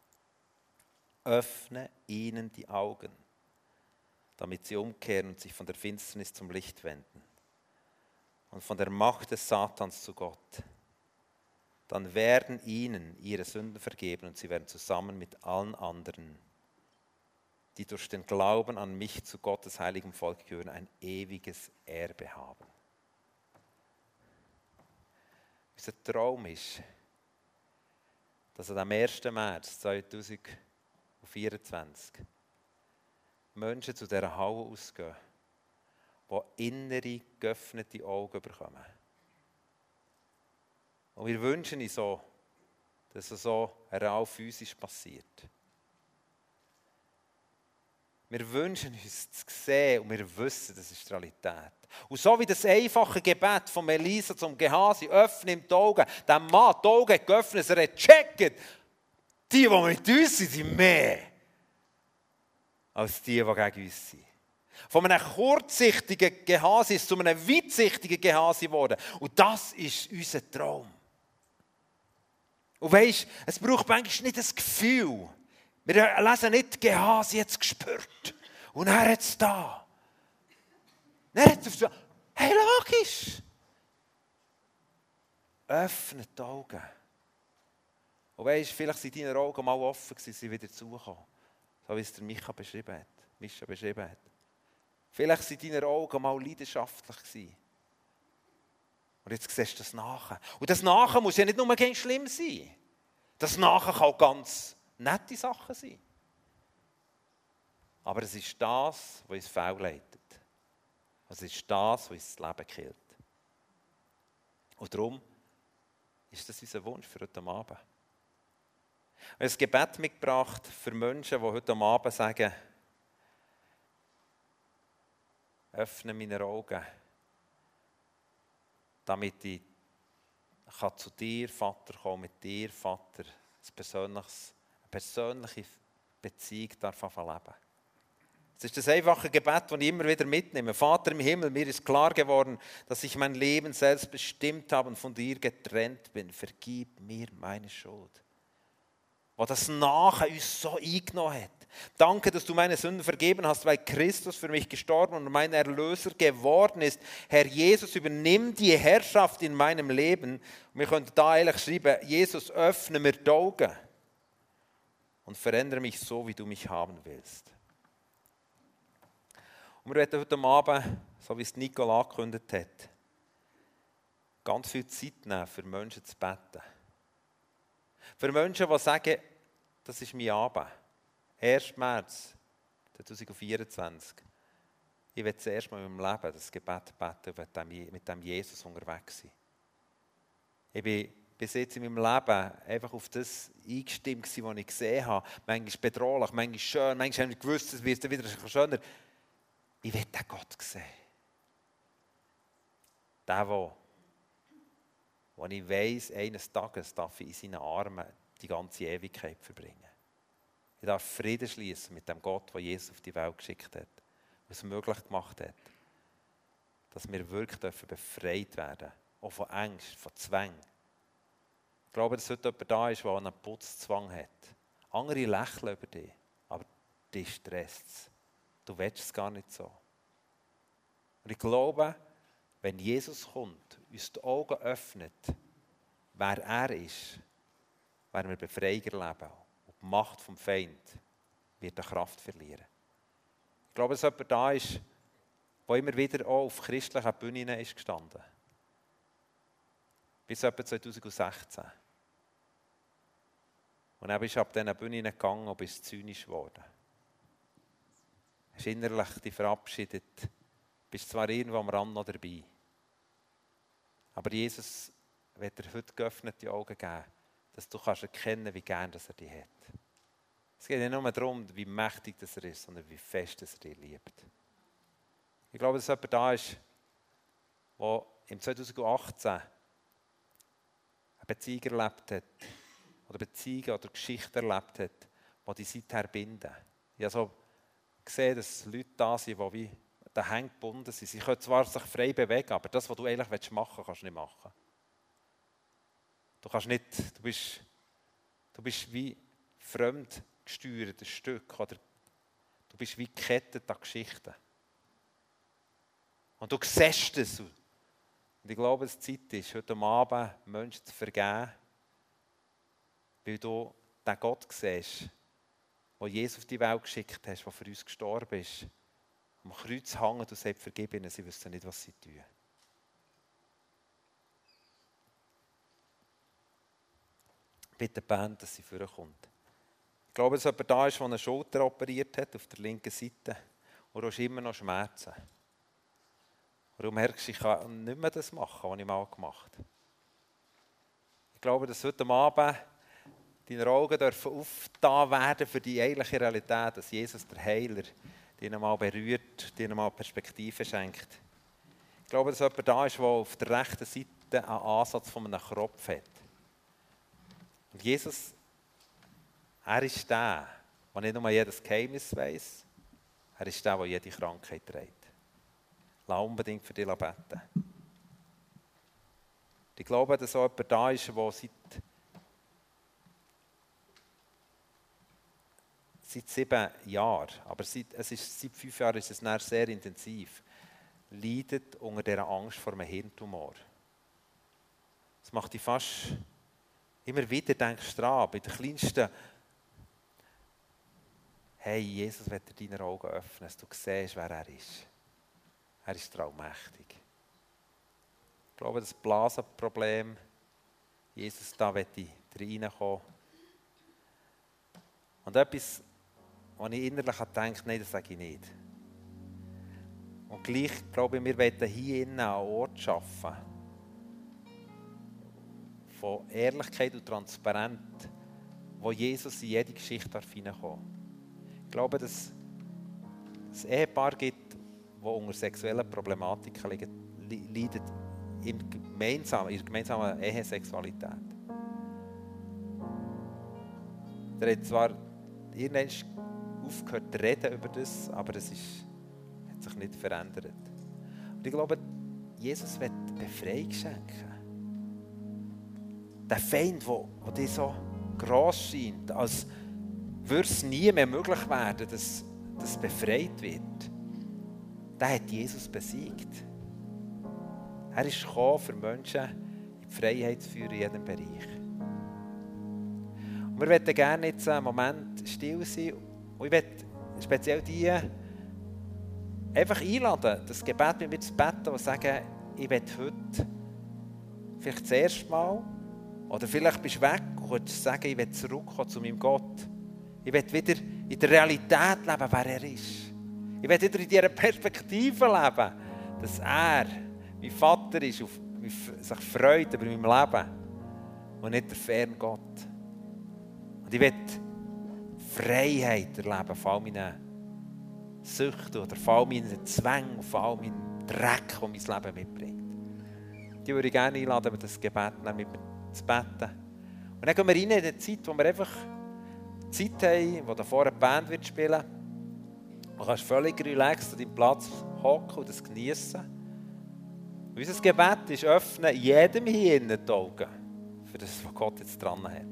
[SPEAKER 1] Öffne ihnen die Augen, damit sie umkehren und sich von der Finsternis zum Licht wenden und von der Macht des Satans zu Gott. Dann werden ihnen ihre Sünden vergeben und sie werden zusammen mit allen anderen, die durch den Glauben an mich zu Gottes heiligem Volk gehören, ein ewiges Erbe haben. Unser Traum ist, dass am 1. März 2024 und 24 Menschen zu dieser Halle ausgehen, die innere, geöffnete Augen bekommen. Und wir wünschen uns so, dass es so real physisch passiert. Wir wünschen uns zu sehen und wir wissen, das ist die Realität. Und so wie das einfache Gebet von Elisa zum Gehasi, öffne ihm die Augen, der Mann die Augen geöffnet, er hat gecheckt, die mit uns sind, sind mehr als die gegen uns sind. Von einem kurzsichtigen Gehasi ist zu einem weitsichtigen Gehasi geworden. Und das ist unser Traum. Und weisst, es braucht manchmal nicht das Gefühl. Wir lesen nicht, Gehasi hat es gespürt. Und er hat es da. Er hat es da. Hey, logisch. Öffne die Augen. Und weisst, vielleicht sind deine Augen mal offen gewesen, sie wieder zugekommen. So wie es der Mischa beschrieben hat. Vielleicht sind deine Augen mal leidenschaftlich gewesen. Und jetzt siehst du das Nachher. Und das Nachher muss ja nicht nur ganz schlimm sein. Das Nachher kann auch ganz nette Sachen sein. Aber es ist das, was uns fehlleitet. Es ist das, was uns das Leben killt. Und darum ist das unser Wunsch für heute Abend. Ich habe ein Gebet mitgebracht für Menschen, die heute Abend sagen, öffne meine Augen, damit ich zu dir, Vater, kommen, mit dir, Vater, eine persönliche Beziehung darf leben. Es ist das einfache Gebet, das ich immer wieder mitnehme. Vater im Himmel, mir ist klar geworden, dass ich mein Leben selbst bestimmt habe und von dir getrennt bin. Vergib mir meine Schuld. Was das nachher uns so eingenommen hat. Danke, dass du meine Sünden vergeben hast, weil Christus für mich gestorben und mein Erlöser geworden ist. Herr Jesus, übernimm die Herrschaft in meinem Leben. Und wir könnten da ehrlich schreiben, Jesus, öffne mir die Augen und verändere mich so, wie du mich haben willst. Und wir werden heute Abend, so wie es Nicola angekündigt hat, ganz viel Zeit nehmen, für Menschen zu beten. Für Menschen, die sagen, das ist mein Abend. 1. März 2024. Ich will zuerst mal in meinem Leben das Gebet beten und mit dem Jesus unterwegs sein. Ich bin bis jetzt in meinem Leben einfach auf das eingestimmt, was ich gesehen habe. Manchmal bedrohlich, manchmal schön, manchmal habe ich gewusst, es wird wieder schöner. Ich will den Gott sehen. Den, wo ich weiss, eines Tages darf ich in seinen Armen die ganze Ewigkeit verbringen. Ich darf Frieden schließen mit dem Gott, der Jesus auf die Welt geschickt hat, der es möglich gemacht hat, dass wir wirklich befreit werden dürfen, auch von Ängsten, von Zwängen. Ich glaube, dass heute jemand da ist, der einen Putzzwang hat. Andere lächeln über dich, aber dich stresst es. Du willst es gar nicht so. Und ich glaube, wenn Jesus kommt, uns die Augen öffnet, wer er ist, werden wir Befreier leben. Und die Macht vom Feind wird an Kraft verlieren. Ich glaube, dass jemand da ist, der immer wieder auch auf christlichen Bühnen ist gestanden. Bis etwa 2016. Und dann bist du ab diesen Bühnen gegangen und bist zynisch geworden. Hast innerlich dich verabschiedet, bist zwar irgendwo am Rand noch dabei. Aber Jesus wird dir heute geöffnete Augen geben, dass du kannst erkennen, wie gern er dich hat. Es geht nicht nur darum, wie mächtig er ist, sondern wie fest er dich liebt. Ich glaube, dass jemand da ist, der im 2018 eine Beziehung erlebt hat, oder Beziehungen oder Geschichten erlebt hat, die dich seither binden. Ich habe so gesehen, dass Leute da sind, die wie daheim gebunden sind. Sie können zwar sich frei bewegen, aber das, was du eigentlich machen willst, kannst du nicht machen. Du bist wie fremdgesteuert, ein Stück, oder du bist wie gekettet an Geschichten. Und du siehst es. Und ich glaube, dass es Zeit ist, heute Abend Menschen zu vergeben, weil du den Gott siehst, den Jesus auf die Welt geschickt hast, der für uns gestorben ist, am Kreuz hängt und sagt, vergib ihnen, sie wissen nicht, was sie tun. Bitte die Band, dass sie vorkommt. Ich glaube, dass jemand da ist, der eine Schulter operiert hat, auf der linken Seite. Und du hast immer noch Schmerzen. Und du merkst, ich kann nicht mehr das machen, was ich mal gemacht habe. Ich glaube, dass heute Abend deine Augen dürfen aufgetan werden für die eigentliche Realität, dass Jesus, der Heiler, dir mal berührt, dir mal Perspektive schenkt. Ich glaube, dass jemand da ist, der auf der rechten Seite einen Ansatz von einem Kropf hat. Und Jesus, er ist der, der nicht nur jedes Geheimnis weiss, er ist der, der jede Krankheit trägt. Lass unbedingt für dich beten. Ich glaube, dass auch jemand da ist, der seit 7 Jahren, aber seit 5 Jahren ist es sehr intensiv, leidet unter dieser Angst vor einem Hirntumor. Das macht dich fast immer wieder, denkst du dran, bei den kleinsten, hey, Jesus wird dir deine Augen öffnen, dass du siehst, wer er ist. Er ist allmächtig. Ich glaube, das Blasenproblem, Jesus, da wird reinkommen. Und etwas, wo ich innerlich denke, nein, das sage ich nicht. Und gleich, glaube ich, wir wollen hier innen einen Ort schaffen, von Ehrlichkeit und Transparenz, wo Jesus in jede Geschichte hineinkommen darf. Ich glaube, dass es Ehepaare gibt, die unter sexuellen Problematiken leiden, in der gemeinsamen Ehesexualität. Der hat zwar irgendwann aufgehört zu reden über das, aber es hat sich nicht verändert. Und ich glaube, Jesus will Befreiung schenken. Der Feind, der dir so gross scheint, als würde es nie mehr möglich werden, dass befreit wird, der hat Jesus besiegt. Er ist gekommen, für Menschen in die Freiheit zu führen in jedem Bereich. Und wir möchten gerne jetzt einen Moment still sein. Und ich möchte speziell die einfach einladen, das Gebet mit mir zu beten und sagen, ich möchte heute vielleicht das erste Mal, oder vielleicht bist du weg und willst sagen, ich will zurückkommen zu meinem Gott. Ich will wieder in der Realität leben, wer er ist. Ich will wieder in dieser Perspektive leben, dass er mein Vater ist, sich freut über mein Leben und nicht der ferne Gott. Und ich will Freiheit erleben von all meinen Süchten oder von all meinen Zwängen, von all meinem Dreck, den mein Leben mitbringt. Die würde ich gerne einladen, das Gebet mit mir zu beten. Und dann gehen wir rein in die Zeit, wo wir einfach Zeit haben, wo da vorne eine Band wird spielen. Du kannst völlig relaxed an deinem Platz hocken und das genießen. Unser Gebet ist öffnen jedem hier innen die Augen für das, was Gott jetzt dran hat.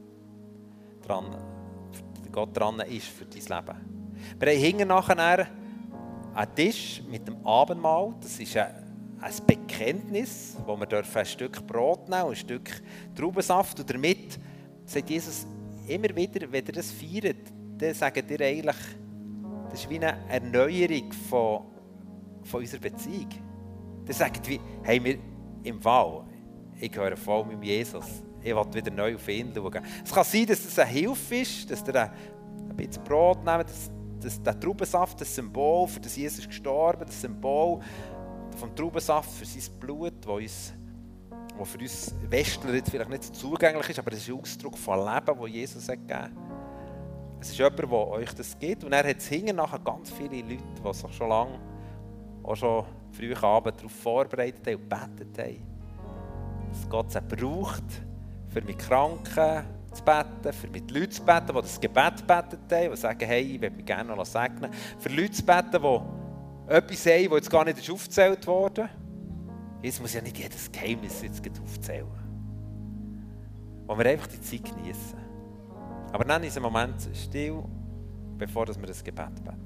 [SPEAKER 1] Gott dran ist für dein Leben. Wir haben hinten nachher einen Tisch mit dem Abendmahl. Das ist ein Bekenntnis, wo wir ein Stück Brot nehmen und ein Stück Traubensaft. Und damit sagt Jesus immer wieder, wenn ihr das feiert, dann sagt ihr eigentlich, das ist wie eine Erneuerung von unserer Beziehung. Dann sagt ihr, hey, wir im Fall, ich gehöre voll mit Jesus. Ich will wieder neu auf ihn schauen. Es kann sein, dass das eine Hilfe ist, dass ihr ein bisschen Brot nehmt, dass der Traubensaft, das Symbol, für das Jesus gestorben, das Symbol vom Traubensaft für sein Blut, das für uns Westler jetzt vielleicht nicht so zugänglich ist, aber das ist ein Ausdruck von Leben, das Jesus hat gegeben. Es ist jemand, der euch das gibt. Und er hat es hinten nachher ganz viele Leute, die sich schon lange, auch schon früh am Abend darauf vorbereitet haben und gebetet haben. Dass Gott es braucht, für mit Kranken zu beten, für mit Leuten zu beten, die das Gebet gebetet haben, die sagen, hey, ich würde mich gerne noch segnen. Für Leute zu beten, die etwas haben, das jetzt gar nicht aufgezählt wurde. Jetzt muss ja nicht jedes Geheimnis jetzt aufzählen. Wo wir einfach die Zeit genießen. Aber dann ist ein Moment still, bevor wir das Gebet beten.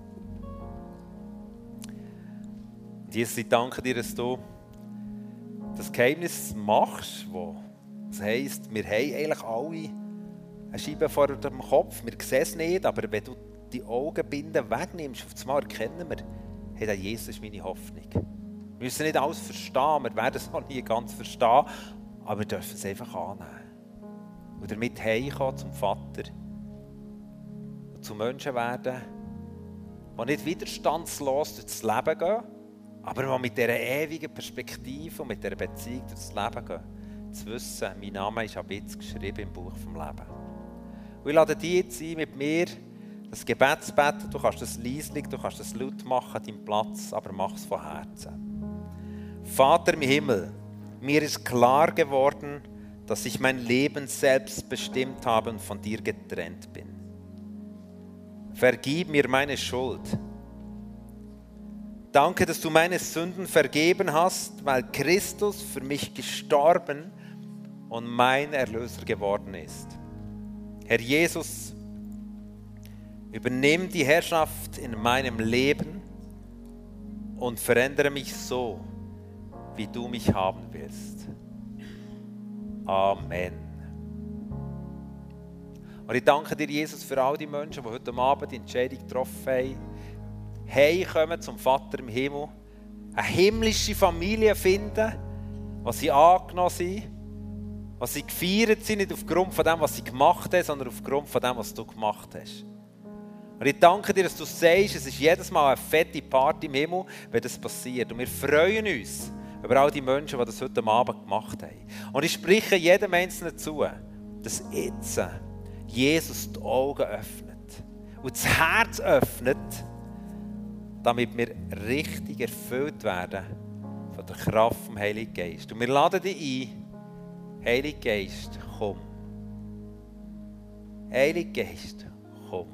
[SPEAKER 1] Jesus, ich danke dir, dass du das Geheimnis machst, das heisst, wir haben eigentlich alle eine Scheibe vor dem Kopf, wir sehen es nicht, aber wenn du die Augenbinden wegnimmst, auf einmal erkennen wir, hey, der Jesus ist meine Hoffnung. Wir müssen nicht alles verstehen, wir werden es auch nie ganz verstehen, aber wir dürfen es einfach annehmen. Und damit heimkommen zum Vater und zu Menschen werden, die nicht widerstandslos durchs Leben gehen, aber die mit dieser ewigen Perspektive und mit dieser Beziehung durchs Leben gehen. Zu wissen, mein Name ist ab jetzt geschrieben im Buch vom Leben. Und ich lade dich jetzt ein, mit mir das Gebet zu beten. Du kannst das leislich, du kannst das laut machen an deinem Platz, aber mach es von Herzen. Vater im Himmel, mir ist klar geworden, dass ich mein Leben selbst bestimmt habe und von dir getrennt bin. Vergib mir meine Schuld. Danke, dass du meine Sünden vergeben hast, weil Christus für mich gestorben und mein Erlöser geworden ist. Herr Jesus, übernimm die Herrschaft in meinem Leben und verändere mich so, wie du mich haben willst. Amen. Und ich danke dir, Jesus, für all die Menschen, die heute Abend die Entscheidung getroffen haben, heimkommen zum Vater im Himmel, eine himmlische Familie finden, wo sie angenommen sind, wo sie gefeiert sind, nicht aufgrund von dem, was sie gemacht haben, sondern aufgrund von dem, was du gemacht hast. Und ich danke dir, dass du sagst, es ist jedes Mal eine fette Party im Himmel, wenn das passiert. Und wir freuen uns über all die Menschen, die das heute Abend gemacht haben. Und ich spreche jedem Einzelnen zu, dass jetzt Jesus die Augen öffnet und das Herz öffnet, damit wir richtig erfüllt werden von der Kraft vom Heiligen Geist. Und wir laden dich ein, Heiliger Geist, komm. Heiliger Geist, komm.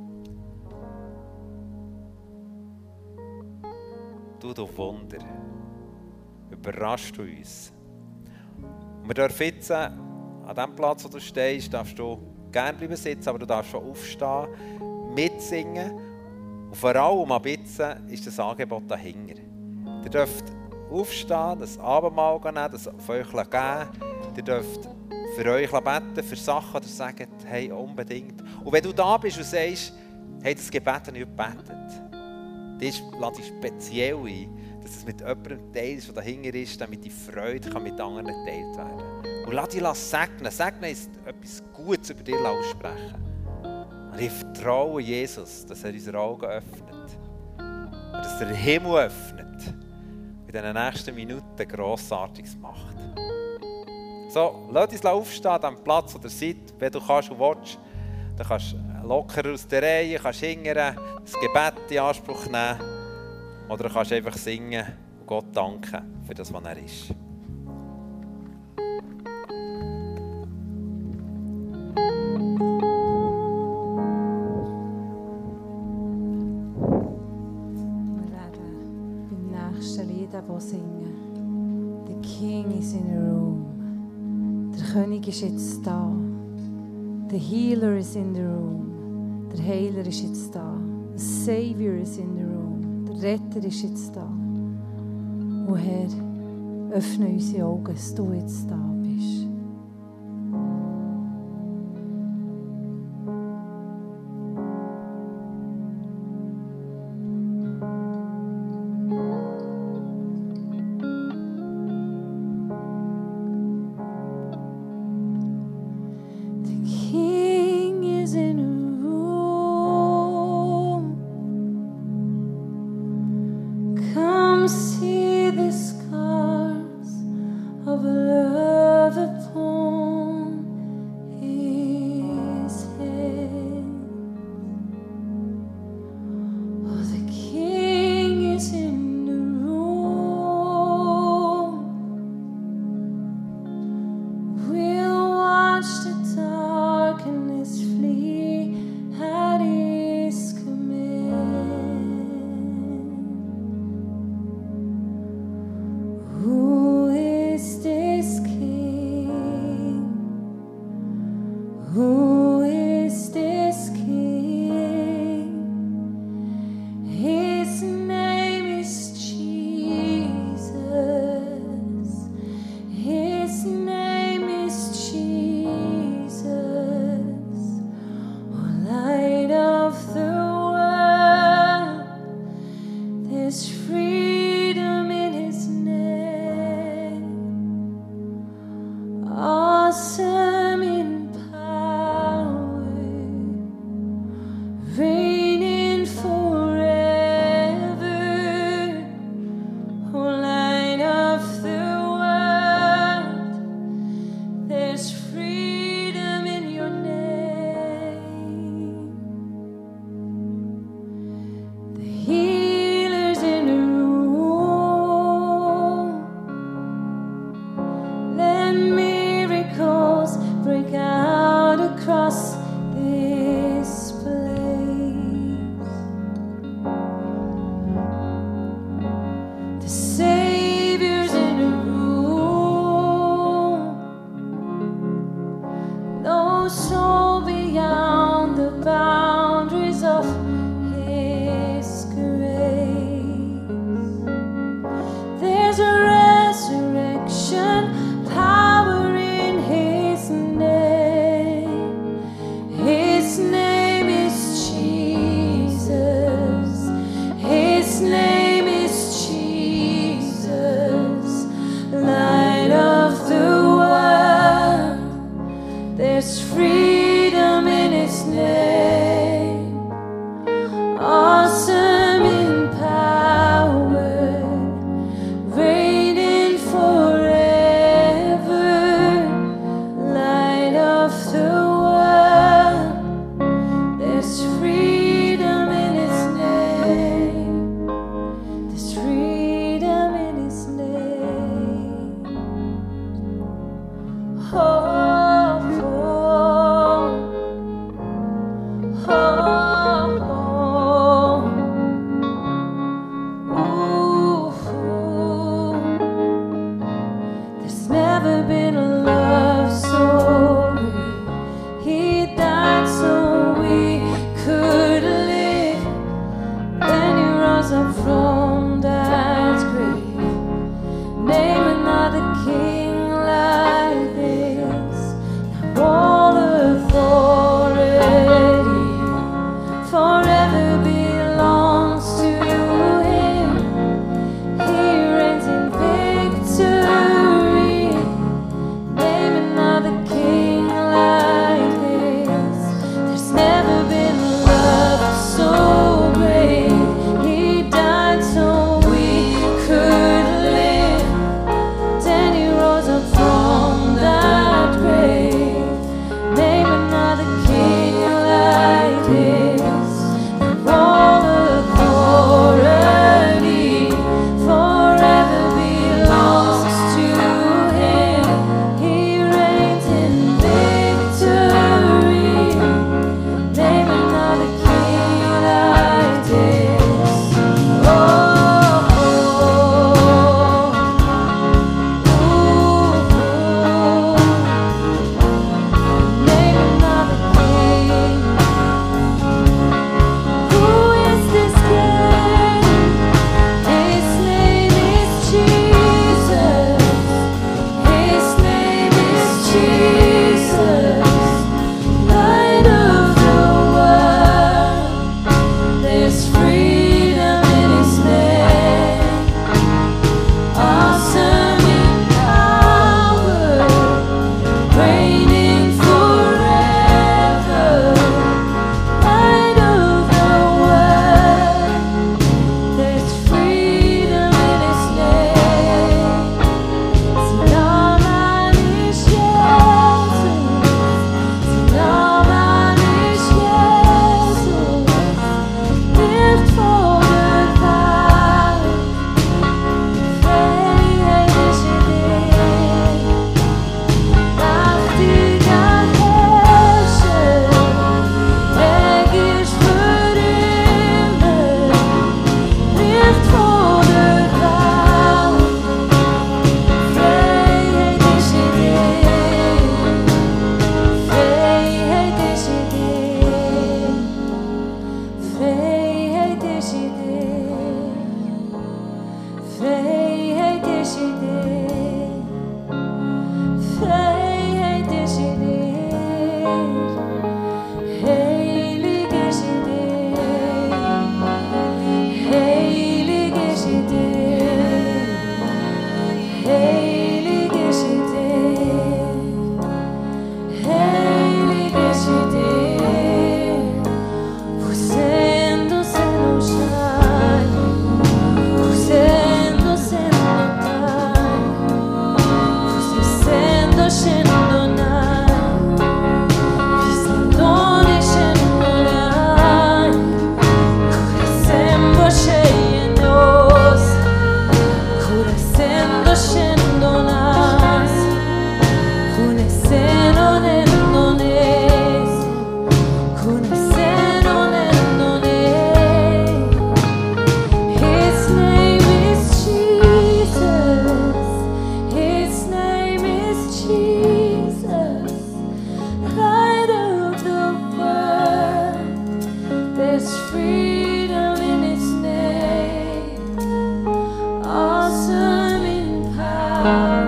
[SPEAKER 1] Du Wunder, überraschst du uns. Und wir dürfen jetzt an dem Platz, wo du stehst, darfst du gerne bleiben sitzen, aber du darfst schon aufstehen, mitsingen. Und vor allem ab jetzt ist das Angebot dahinter. Ihr dürft aufstehen, das Abendmahl nehmen, das auf euch geben. Ihr dürft für euch beten, für Sachen, die ihr sagt, hey, unbedingt. Und wenn du da bist und sagst, hey, das Gebet habe ich gebetet, dann lade ich speziell ein, dass es mit jemandem teilt, der dahinter ist, damit die Freude mit anderen geteilt werden kann. Und lass dich segnen. Segnen ist etwas Gutes über dich aussprechen. Und ich vertraue Jesus, dass er unsere Augen öffnet. Und dass er den Himmel öffnet. Und in den nächsten Minuten Grossartiges macht. So, lass uns aufstehen an dem Platz, wo ihr seid. Wenn du kannst und willst, dann kannst du locker aus der Reihe, kannst hingern, das Gebet in Anspruch nehmen. Oder du kannst einfach singen und Gott danken für das, was er ist.
[SPEAKER 3] Singen. The King is in the room. Der König ist jetzt da. The Healer is in the room. Der Heiler ist jetzt da. The Savior is in the room. Der Retter ist jetzt da. O Herr, öffne unsere Augen, dass du jetzt da bist.
[SPEAKER 4] See the scars of love.
[SPEAKER 3] awesome in power, reigning forever, O Light of the world. There's freedom in your name. The healer's in the room. Let miracles da.